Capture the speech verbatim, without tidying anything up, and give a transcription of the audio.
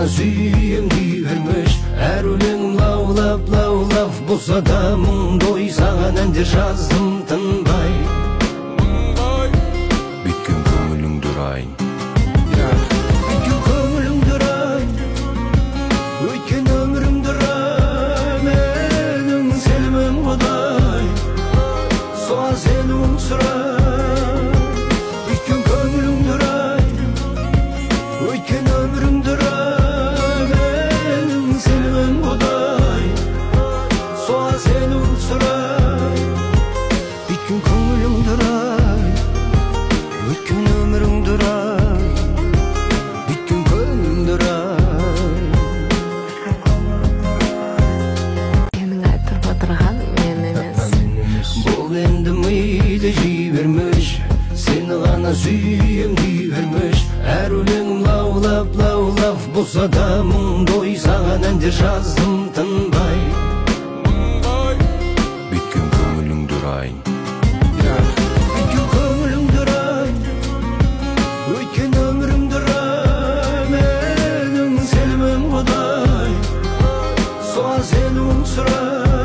sүйем дей бермеш. Әр өлеңім лаулап, лаулап болса да мұңды ой, саған әндер жаздым тынбай. Бүйткен көңіліңді ұрайын, бүйткен көңіліңді ұрайын, өткен өмірімді ұрайын. Менің сенімім Құдай, соған сенуің сұрай. Бүйткен көңіліңді ұрайын, өткен өмірімді ұрайын. Менің сенімім Құдай, соған сенуің сұрай. Бүйткен көңіліңді ұрайын, өткен өміріңді ұрайын. Бүйткен көңіліңді ұрайын. Сенің айтып отырған мен емес. Бұл енді миды жей бермеш, сені ғана сүйем дей бермеш. Әр өлеңім лаулап, лаулап болса да мұңды ой, саған әндер жаздым тынбай. Бүйткен көңіліңді ұрайын, бүйткен көңіліңді ұрайын, өткен өмірімді ұрайын. Менің сенімім Құдай, соған сенуің сұрай.